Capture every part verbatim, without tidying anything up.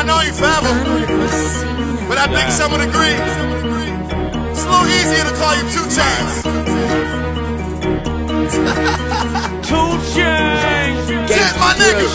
I know you forever, but I think some would agree it's a little easier to call you Two Chainz. Two Chainz, Shit, my nigga.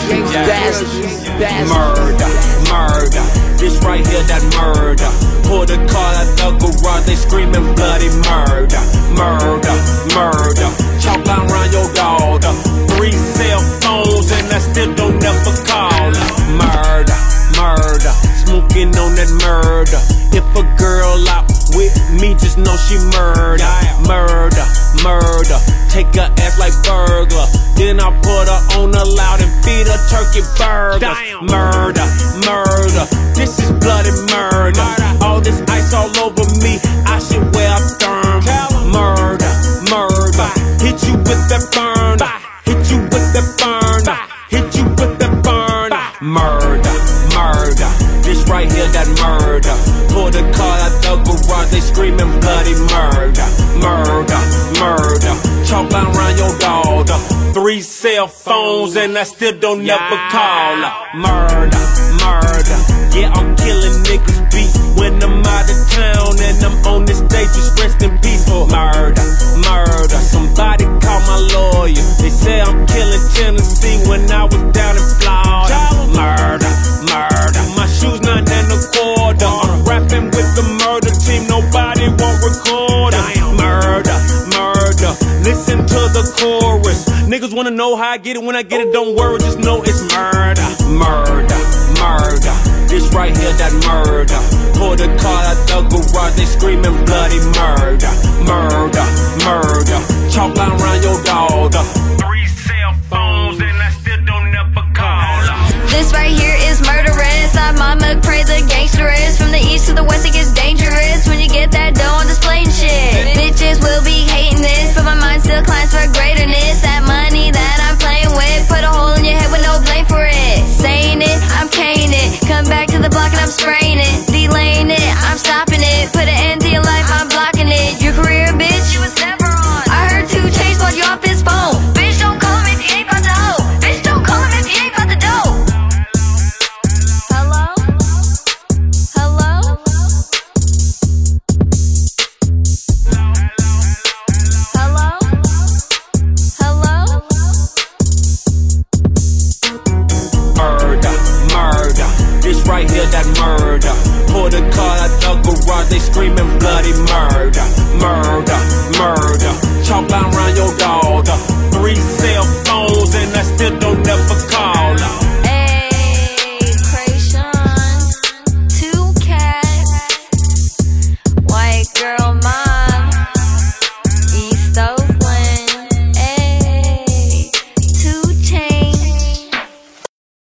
Murder, murder. This right here, that murder. Pull the car out the garage, they screaming bloody murder, murder, murder. Chalk line around your daughter. Three cell phones and I still don't never call her. Murder, murder. Smoking on that murder. If a girl out with me, just know she murder, murder, murder. Take her ass like burglar. Then I put her on the loud and feed her turkey burgers. Murder, murder. This is bloody murder. All this ice all over me, I should wear a therm. Murder, murder. Hit you with that burner. Hit you with that burner. Hit you with that burner. Murder, murder. This right here, that murder. Pull the car out the garage, they screaming bloody murder, murder, murder. Chalk line around your daughter. Three cell phones and I still don't yeah. never call her. Murder, murder. Yeah, I'm killing niggas beat when I'm out of town and I'm on this stage. Just rest in peace. Murder, murder. Somebody call my lawyer. They say I'm killing Tennessee when I was down in Florida. Murder, murder. My shoes not in a quarter. I'm rapping with the murder team. Nobody won't record it. Murder, murder. Listen to the chorus. Niggas wanna know how I get it. When I get it, don't worry, just know it's murder, murder, murder. This right here, that murder. Pull the car out the garage, they screaming bloody murder, murder, murder. Chalk line around your daughter. Three cell phones and I still don't never call her. This right here is murderous. Our mama pray the gangsteress. From the east to the west, it gets dangerous. When you get that dough on display and shit. Bitches will be hating this, but my mind still climbs for greaterness. That money that I'm playing with, put a hole in your head with no blame for it. Saying it, I'm caning it. Come back to the block and I'm spraying it. Delaying it, I'm stopping it. Put an end to your life, I'm blocking it. Your career, bitch, you was never on. I heard Two Chainz bought you off his phone. Bitch, don't call him if you ain't about the hoe. Bitch, don't call him if you ain't about the dough. Hello? Hello? Hello? Hello? Murder, murder. This right here, that murder. Pull the car out the garage, they screaming bloody murder, murder, murder. Chalk line around your daughter. Three cell phones and I still don't never call her.